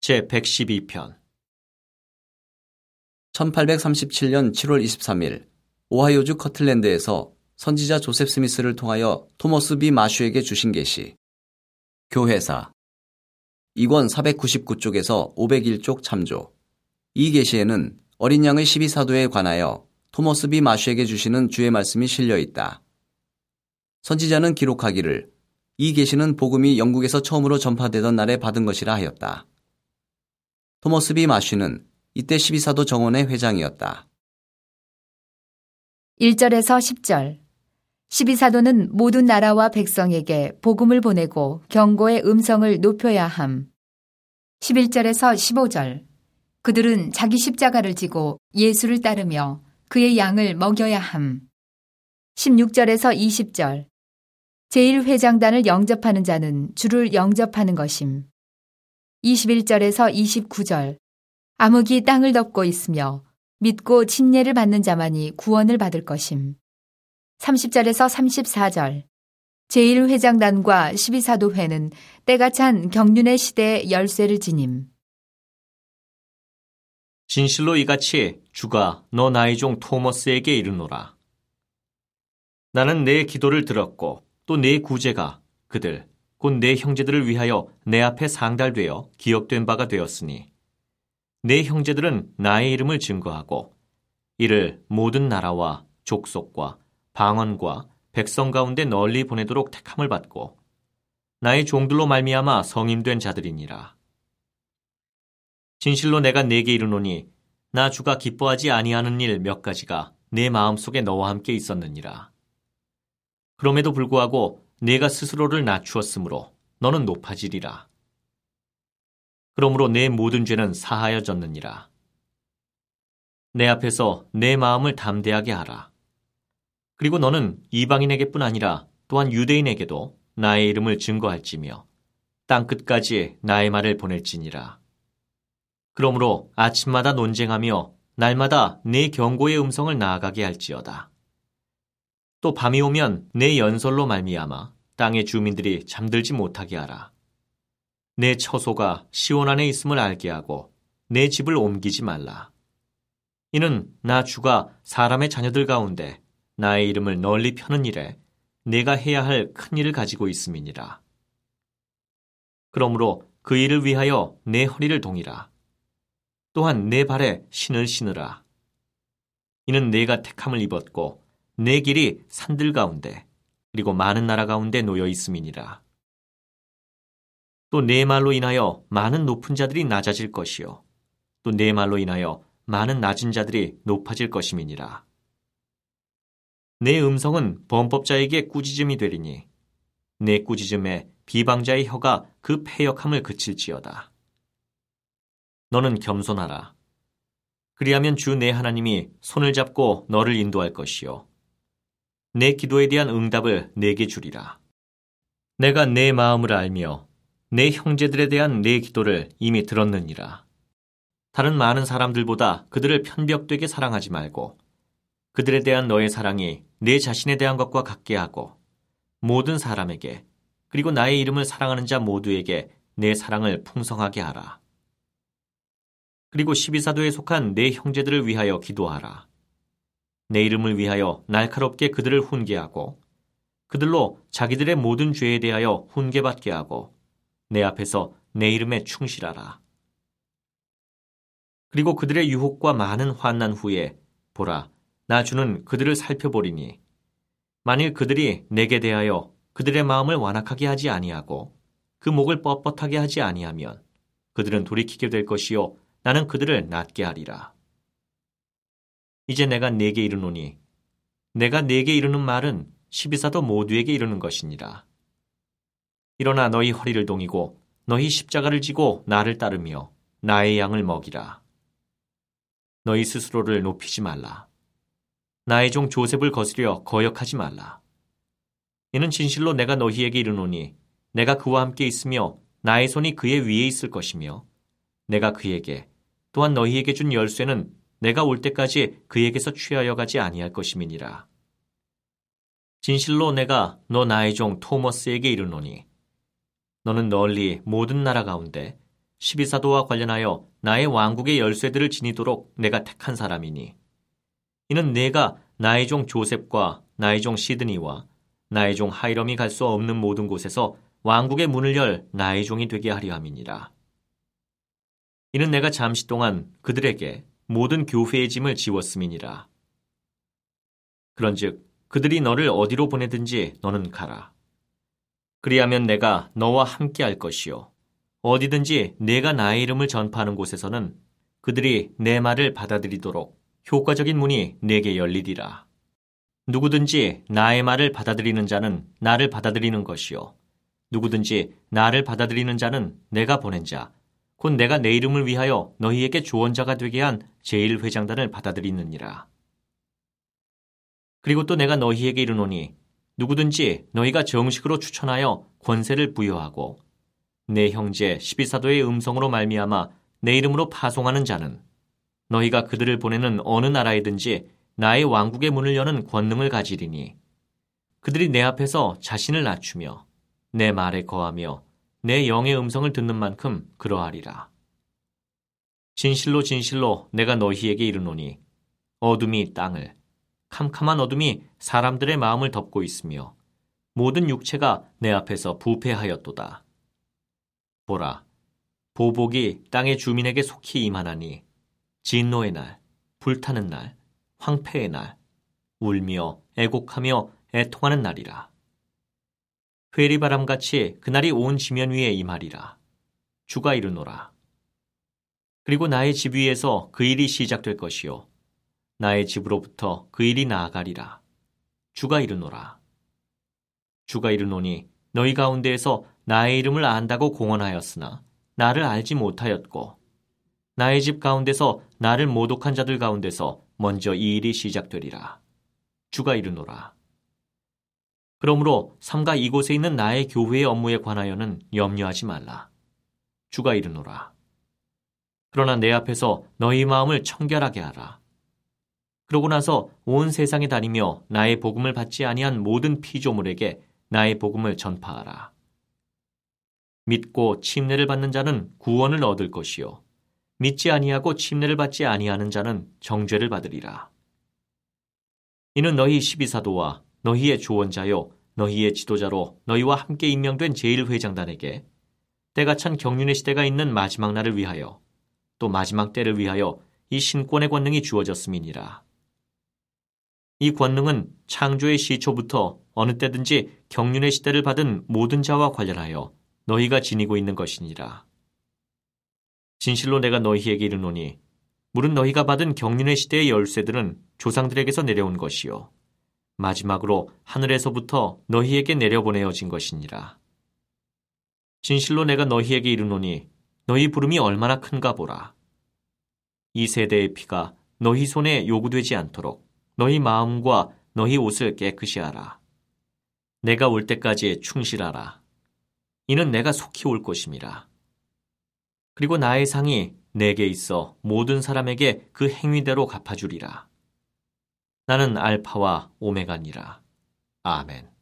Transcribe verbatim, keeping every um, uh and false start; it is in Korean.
제백십이 편 천팔백삼십칠 년 칠월 이십삼일 오하이오주 커틀랜드에서 선지자 조셉 스미스를 통하여 토머스 비 마슈에게 주신 계시. 교회사 이권 사백구십구 쪽에서 오백일 쪽 참조. 이 계시에는 어린 양의 십이 사도에 관하여 토머스 비 마슈에게 주시는 주의 말씀이 실려 있다. 선지자는 기록하기를 이 계시는 복음이 영국에서 처음으로 전파되던 날에 받은 것이라 하였다. 토머스 비 마슈는 이때 십이 사도 정원의 회장이었다. 일 절에서 십 절 십이 사도는 모든 나라와 백성에게 복음을 보내고 경고의 음성을 높여야 함. 십일 절에서 십오 절 그들은 자기 십자가를 지고 예수를 따르며 그의 양을 먹여야 함. 십육 절에서 이십 절 제일 회장단을 영접하는 자는 주를 영접하는 것임. 이십일 절에서 이십구 절 암흑이 땅을 덮고 있으며 믿고 침례를 받는 자만이 구원을 받을 것임. 삼십 절에서 삼십사 절 제일 회장단과 십이 사도회는 때가 찬 경륜의 시대의 열쇠를 지님. 진실로 이같이 주가 너 나의 종 토머스에게 이르노라. 나는 내 기도를 들었고 또 내 구제가 그들 곧 내 형제들을 위하여 내 앞에 상달되어 기억된 바가 되었으니 내 형제들은 나의 이름을 증거하고 이를 모든 나라와 족속과 방언과 백성 가운데 널리 보내도록 택함을 받고 나의 종들로 말미암아 성인된 자들이니라. 진실로 내가 네게 이르노니 나 주가 기뻐하지 아니하는 일 몇 가지가 내 마음속에 너와 함께 있었느니라. 그럼에도 불구하고 내가 스스로를 낮추었으므로 너는 높아지리라. 그러므로 내 모든 죄는 사하여졌느니라. 내 앞에서 내 마음을 담대하게 하라. 그리고 너는 이방인에게뿐 아니라 또한 유대인에게도 나의 이름을 증거할지며 땅 끝까지 나의 말을 보낼지니라. 그러므로 아침마다 논쟁하며 날마다 내 경고의 음성을 나아가게 할지어다. 또 밤이 오면 내 연설로 말미암아 땅의 주민들이 잠들지 못하게 하라. 내 처소가 시온 안에 있음을 알게 하고 내 집을 옮기지 말라. 이는 나 주가 사람의 자녀들 가운데 나의 이름을 널리 펴는 일에 내가 해야 할 큰 일을 가지고 있음이니라. 그러므로 그 일을 위하여 내 허리를 동이라. 또한 내 발에 신을 신으라. 이는 내가 택함을 입었고 내 길이 산들 가운데 그리고 많은 나라 가운데 놓여 있음이니라. 또 내 말로 인하여 많은 높은 자들이 낮아질 것이요 또 내 말로 인하여 많은 낮은 자들이 높아질 것임이니라. 내 음성은 범법자에게 꾸짖음이 되리니 내 꾸짖음에 비방자의 혀가 그 패역함을 그칠지어다. 너는 겸손하라. 그리하면 주 내 하나님이 손을 잡고 너를 인도할 것이요 내 기도에 대한 응답을 내게 주리라. 내가 내 마음을 알며 내 형제들에 대한 내 기도를 이미 들었느니라. 다른 많은 사람들보다 그들을 편벽되게 사랑하지 말고 그들에 대한 너의 사랑이 내 자신에 대한 것과 같게 하고 모든 사람에게 그리고 나의 이름을 사랑하는 자 모두에게 내 사랑을 풍성하게 하라. 그리고 십이 사도에 속한 내 형제들을 위하여 기도하라. 내 이름을 위하여 날카롭게 그들을 훈계하고 그들로 자기들의 모든 죄에 대하여 훈계받게 하고 내 앞에서 내 이름에 충실하라. 그리고 그들의 유혹과 많은 환난 후에 보라, 나 주는 그들을 살펴보리니 만일 그들이 내게 대하여 그들의 마음을 완악하게 하지 아니하고 그 목을 뻣뻣하게 하지 아니하면 그들은 돌이키게 될 것이요 나는 그들을 낫게 하리라. 이제 내가 네게 이르노니 내가 네게 이르는 말은 십이 사도 모두에게 이르는 것이니라. 일어나 너희 허리를 동이고 너희 십자가를 지고 나를 따르며 나의 양을 먹이라. 너희 스스로를 높이지 말라. 나의 종 조셉을 거스려 거역하지 말라. 이는 진실로 내가 너희에게 이르노니 내가 그와 함께 있으며 나의 손이 그의 위에 있을 것이며 내가 그에게 또한 너희에게 준 열쇠는 내가 올 때까지 그에게서 취하여 가지 아니할 것임이니라. 진실로 내가 너 나의 종 토머스에게 이르노니 너는 널리 모든 나라 가운데 십이 사도와 관련하여 나의 왕국의 열쇠들을 지니도록 내가 택한 사람이니 이는 내가 나의 종 조셉과 나의 종 시드니와 나의 종 하이럼이 갈 수 없는 모든 곳에서 왕국의 문을 열 나의 종이 되게 하려 함이니라. 이는 내가 잠시 동안 그들에게 모든 교회의 짐을 지웠음이니라. 그런즉 그들이 너를 어디로 보내든지 너는 가라. 그리하면 내가 너와 함께 할 것이요 어디든지 내가 나의 이름을 전파하는 곳에서는 그들이 내 말을 받아들이도록 효과적인 문이 내게 열리리라. 누구든지 나의 말을 받아들이는 자는 나를 받아들이는 것이요 누구든지 나를 받아들이는 자는 내가 보낸 자 곧 내가 내 이름을 위하여 너희에게 조언자가 되게 한 제일 회장단을 받아들이느니라. 그리고 또 내가 너희에게 이르노니 누구든지 너희가 정식으로 추천하여 권세를 부여하고 내 형제 십이 사도의 음성으로 말미암아 내 이름으로 파송하는 자는 너희가 그들을 보내는 어느 나라에든지 나의 왕국의 문을 여는 권능을 가지리니 그들이 내 앞에서 자신을 낮추며 내 말에 거하며 내 영의 음성을 듣는 만큼 그러하리라. 진실로 진실로 내가 너희에게 이르노니 어둠이 땅을 캄캄한 어둠이 사람들의 마음을 덮고 있으며 모든 육체가 내 앞에서 부패하였도다. 보라, 보복이 땅의 주민에게 속히 임하나니 진노의 날, 불타는 날, 황폐의 날, 울며 애곡하며 애통하는 날이라. 회리바람같이 그날이 온 지면 위에 임하리라. 주가 이르노라. 그리고 나의 집 위에서 그 일이 시작될 것이요 나의 집으로부터 그 일이 나아가리라. 주가 이르노라. 주가 이르노니 너희 가운데에서 나의 이름을 안다고 공언하였으나 나를 알지 못하였고 나의 집 가운데서 나를 모독한 자들 가운데서 먼저 이 일이 시작되리라. 주가 이르노라. 그러므로 삼가 이곳에 있는 나의 교회의 업무에 관하여는 염려하지 말라. 주가 이르노라. 그러나 내 앞에서 너희 마음을 청결하게 하라. 그러고 나서 온 세상에 다니며 나의 복음을 받지 아니한 모든 피조물에게 나의 복음을 전파하라. 믿고 침례를 받는 자는 구원을 얻을 것이요 믿지 아니하고 침례를 받지 아니하는 자는 정죄를 받으리라. 이는 너희 십이 사도와 너희의 조언자요 너희의 지도자로 너희와 함께 임명된 제일 회장단에게 때가 찬 경륜의 시대가 있는 마지막 날을 위하여 또 마지막 때를 위하여 이 신권의 권능이 주어졌음이니라. 이 권능은 창조의 시초부터 어느 때든지 경륜의 시대를 받은 모든 자와 관련하여 너희가 지니고 있는 것이니라. 진실로 내가 너희에게 이르노니 물은 너희가 받은 경륜의 시대의 열쇠들은 조상들에게서 내려온 것이요 마지막으로 하늘에서부터 너희에게 내려보내어진 것이니라. 진실로 내가 너희에게 이르노니 너희 부름이 얼마나 큰가 보라. 이 세대의 피가 너희 손에 요구되지 않도록 너희 마음과 너희 옷을 깨끗이 하라. 내가 올 때까지 충실하라. 이는 내가 속히 올 것임이라. 그리고 나의 상이 내게 있어 모든 사람에게 그 행위대로 갚아주리라. 나는 알파와 오메가니라. 아멘.